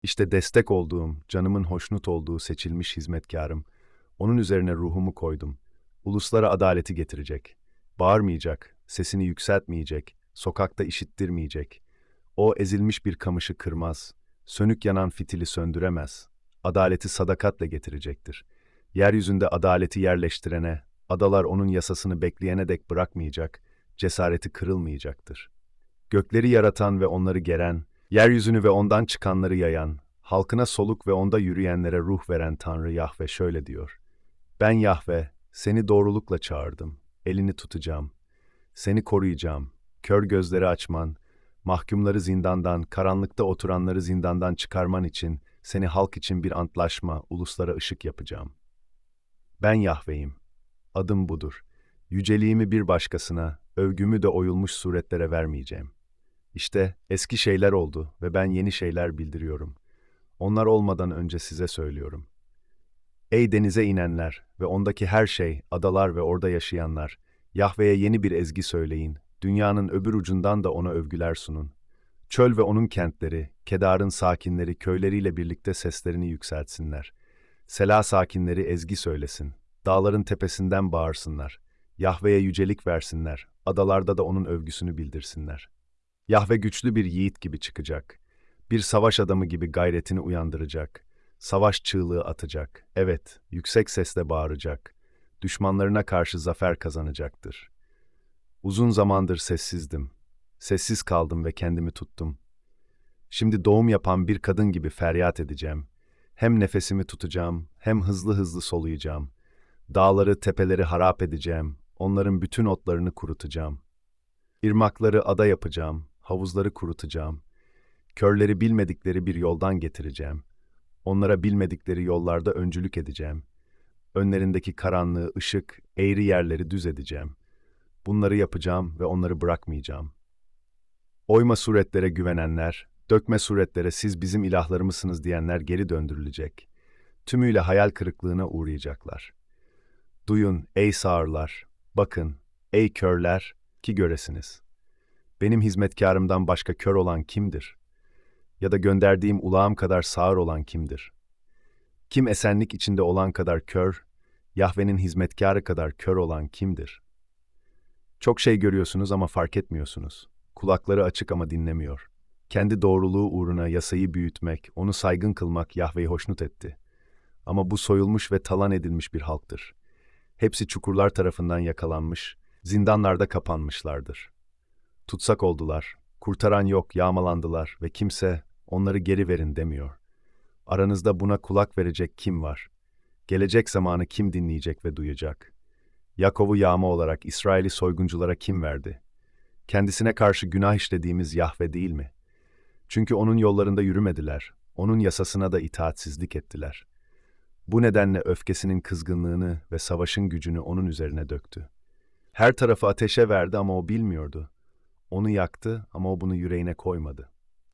İşte destek olduğum, canımın hoşnut olduğu seçilmiş hizmetkarım. Onun üzerine ruhumu koydum. Uluslara adaleti getirecek. Bağırmayacak, sesini yükseltmeyecek, sokakta işittirmeyecek. O ezilmiş bir kamışı kırmaz, sönük yanan fitili söndüremez. Adaleti sadakatle getirecektir. Yeryüzünde adaleti yerleştirene, adalar onun yasasını bekleyene dek bırakmayacak, cesareti kırılmayacaktır. Gökleri yaratan ve onları geren, yeryüzünü ve ondan çıkanları yayan, halkına soluk ve onda yürüyenlere ruh veren Tanrı Yahve şöyle diyor: Ben Yahve, seni doğrulukla çağırdım, elini tutacağım, seni koruyacağım, kör gözleri açman, mahkumları zindandan, karanlıkta oturanları zindandan çıkarman için, seni halk için bir antlaşma, uluslara ışık yapacağım. Ben Yahve'yim, adım budur. Yüceliğimi bir başkasına, övgümü de oyulmuş suretlere vermeyeceğim. İşte eski şeyler oldu ve ben yeni şeyler bildiriyorum. Onlar olmadan önce size söylüyorum. Ey denize inenler ve ondaki her şey, adalar ve orada yaşayanlar, Yahve'ye yeni bir ezgi söyleyin, dünyanın öbür ucundan da ona övgüler sunun. Çöl ve onun kentleri, Kedar'ın sakinleri köyleriyle birlikte seslerini yükseltsinler. Sela sakinleri ezgi söylesin, dağların tepesinden bağırsınlar. Yahve'ye yücelik versinler, adalarda da onun övgüsünü bildirsinler. Yahve güçlü bir yiğit gibi çıkacak. Bir savaş adamı gibi gayretini uyandıracak. Savaş çığlığı atacak. Evet, yüksek sesle bağıracak. Düşmanlarına karşı zafer kazanacaktır. Uzun zamandır sessizdim. Sessiz kaldım ve kendimi tuttum. Şimdi doğum yapan bir kadın gibi feryat edeceğim. Hem nefesimi tutacağım, hem hızlı hızlı soluyacağım. Dağları, tepeleri harap edeceğim. Onların bütün otlarını kurutacağım. İrmakları ada yapacağım, havuzları kurutacağım. Körleri bilmedikleri bir yoldan getireceğim. Onlara bilmedikleri yollarda öncülük edeceğim. Önlerindeki karanlığı, ışık, eğri yerleri düz edeceğim. Bunları yapacağım ve onları bırakmayacağım. Oyma suretlere güvenenler, dökme suretlere siz bizim ilahlarımızsınız diyenler geri döndürülecek. Tümüyle hayal kırıklığına uğrayacaklar. Duyun ey sağırlar, bakın ey körler ki göresiniz. Benim hizmetkarımdan başka kör olan kimdir? Ya da gönderdiğim ulağım kadar sağır olan kimdir? Kim esenlik içinde olan kadar kör, Yahve'nin hizmetkarı kadar kör olan kimdir? Çok şey görüyorsunuz ama fark etmiyorsunuz. Kulakları açık ama dinlemiyor. Kendi doğruluğu uğruna yasayı büyütmek, onu saygın kılmak Yahve'yi hoşnut etti. Ama bu soyulmuş ve talan edilmiş bir halktır. Hepsi çukurlar tarafından yakalanmış, zindanlarda kapanmışlardır. Tutsak oldular, kurtaran yok, yağmalandılar ve kimse onları geri verin demiyor. Aranızda buna kulak verecek kim var? Gelecek zamanı kim dinleyecek ve duyacak? Yakov'u yağma olarak İsrail'i soygunculara kim verdi? Kendisine karşı günah işlediğimiz Yahve değil mi? Çünkü onun yollarında yürümediler, onun yasasına da itaatsizlik ettiler. Bu nedenle öfkesinin kızgınlığını ve savaşın gücünü onun üzerine döktü. Her tarafı ateşe verdi ama o bilmiyordu. Onu yaktı ama o bunu yüreğine koymadı.